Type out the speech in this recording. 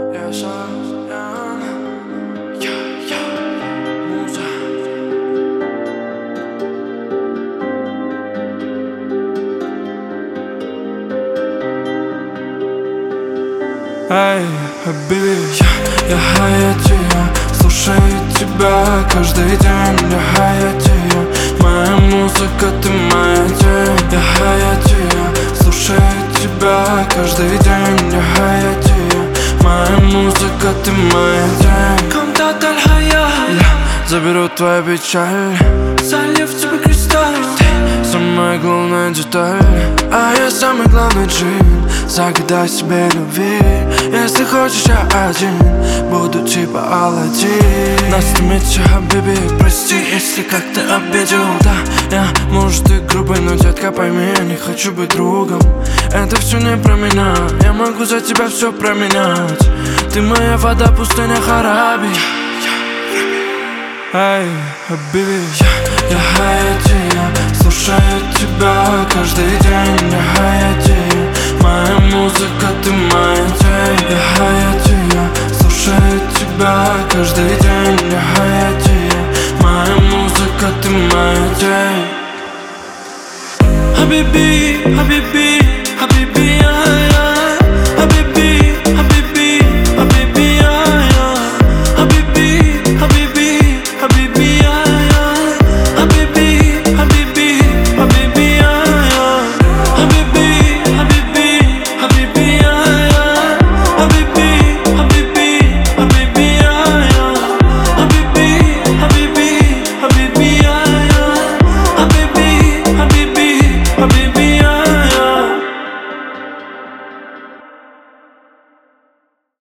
Эй, Хабиби, я Хаяти, слушаю тебя каждый день. Я Хаяти, моя музыка, ты моя тень. Я Хаяти, слушаю тебя каждый день. Я Хаяти, моя музыка, ты моя тень. Комтат аль-хая, заберу твою печаль, залью в тебя кристалл. самая главная деталь, а я самый главный джин. Загадай себе любви, если хочешь я один, буду типа Аладдин. Нас томится, Хабиби, прости, если как-то обидел. Да, я, может, и грубый, но, детка, пойми, я не хочу быть другом. Это все не про меня, я могу за тебя все променять. Ты моя вода, пустыня, Хараби. Эй, Хабиби, я Хаяти, слушаю тебя каждый день. Я Хаяти, моя музыка, ты моя тень.